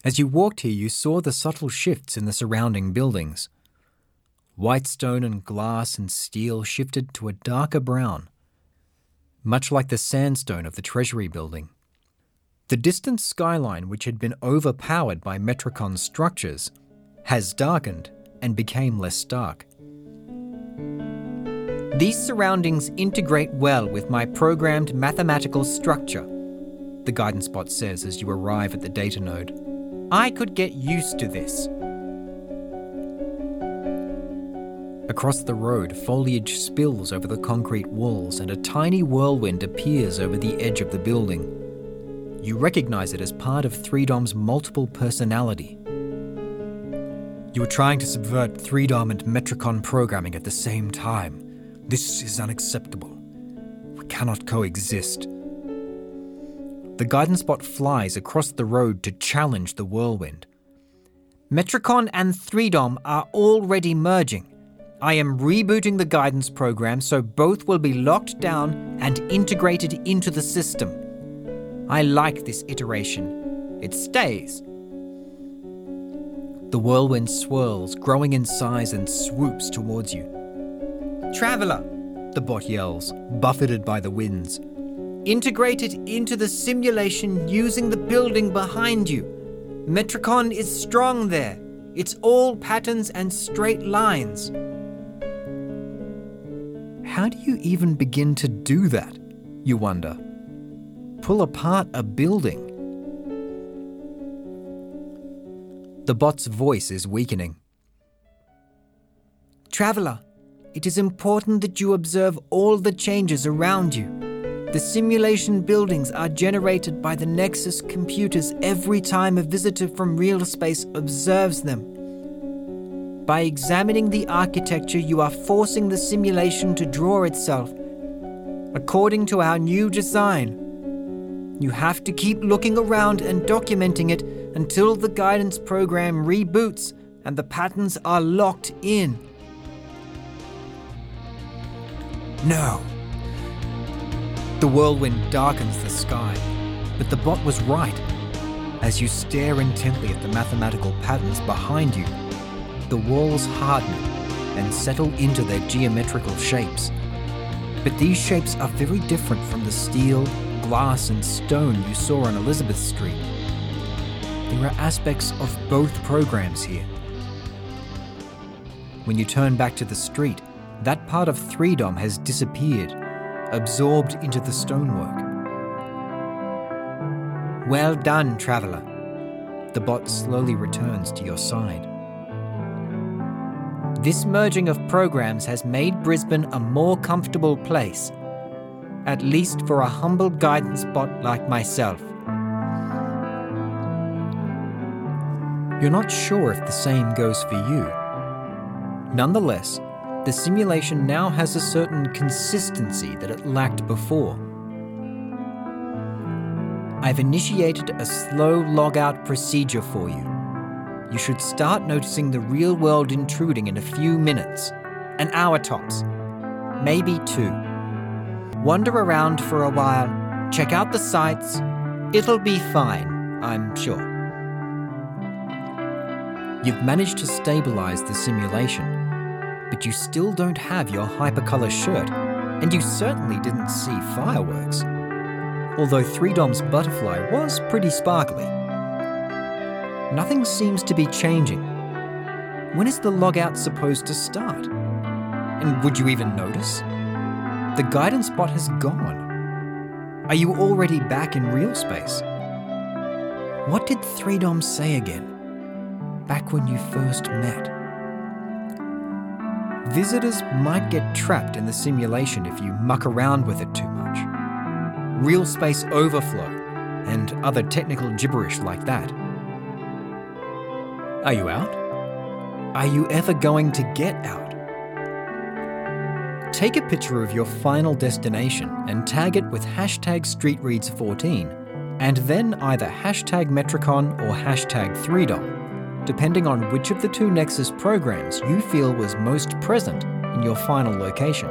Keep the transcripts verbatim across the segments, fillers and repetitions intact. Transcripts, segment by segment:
As you walked here, you saw the subtle shifts in the surrounding buildings. White stone and glass and steel shifted to a darker brown, much like the sandstone of the Treasury building. The distant skyline, which had been overpowered by Metricon's structures, has darkened and became less stark. These surroundings integrate well with my programmed mathematical structure, the guidance bot says as you arrive at the data node. I could get used to this. Across the road, foliage spills over the concrete walls and a tiny whirlwind appears over the edge of the building. You recognize it as part of three dom's multiple personality. You are trying to subvert three dom and Metricon programming at the same time. This is unacceptable. We cannot coexist. The guidance bot flies across the road to challenge the whirlwind. Metricon and three dom are already merging. I am rebooting the guidance program so both will be locked down and integrated into the system. I like this iteration. It stays. The whirlwind swirls, growing in size and swoops towards you. Traveler, the bot yells, buffeted by the winds. Integrated into the simulation using the building behind you. Metricon is strong there. It's all patterns and straight lines. How do you even begin to do that, you wonder? Pull apart a building. The bot's voice is weakening. Traveler, it is important that you observe all the changes around you. The simulation buildings are generated by the Nexus computers every time a visitor from real space observes them. By examining the architecture, you are forcing the simulation to draw itself according to our new design. You have to keep looking around and documenting it until the guidance program reboots and the patterns are locked in. No. The whirlwind darkens the sky, but the bot was right. As you stare intently at the mathematical patterns behind you, the walls harden and settle into their geometrical shapes. But these shapes are very different from the steel, glass and stone you saw on Elizabeth Street. There are aspects of both programs here. When you turn back to the street, that part of three dom has disappeared, absorbed into the stonework. Well done, Traveler. The bot slowly returns to your side. This merging of programs has made Brisbane a more comfortable place, at least for a humble guidance bot like myself. You're not sure if the same goes for you. Nonetheless, the simulation now has a certain consistency that it lacked before. I've initiated a slow logout procedure for you. You should start noticing the real world intruding in a few minutes, an hour tops, maybe two. Wander around for a while, check out the sights. It'll be fine, I'm sure. You've managed to stabilize the simulation, but you still don't have your hypercolor shirt, and you certainly didn't see fireworks. Although three dom's butterfly was pretty sparkly. Nothing seems to be changing. When is the logout supposed to start? And would you even notice? The guidance bot has gone. Are you already back in real space? What did three dom say again? Back when you first met. Visitors might get trapped in the simulation if you muck around with it too much. Real space overflow and other technical gibberish like that. Are you out? Are you ever going to get out? Take a picture of your final destination and tag it with hashtag StreetReads fourteen, and then either hashtag Metricon or hashtag three dom, depending on which of the two Nexus programs you feel was most present in your final location.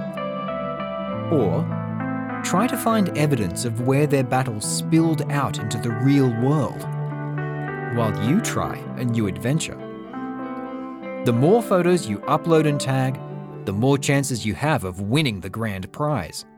Or try to find evidence of where their battles spilled out into the real world. while you try a new adventure. The more photos you upload and tag, the more chances you have of winning the grand prize.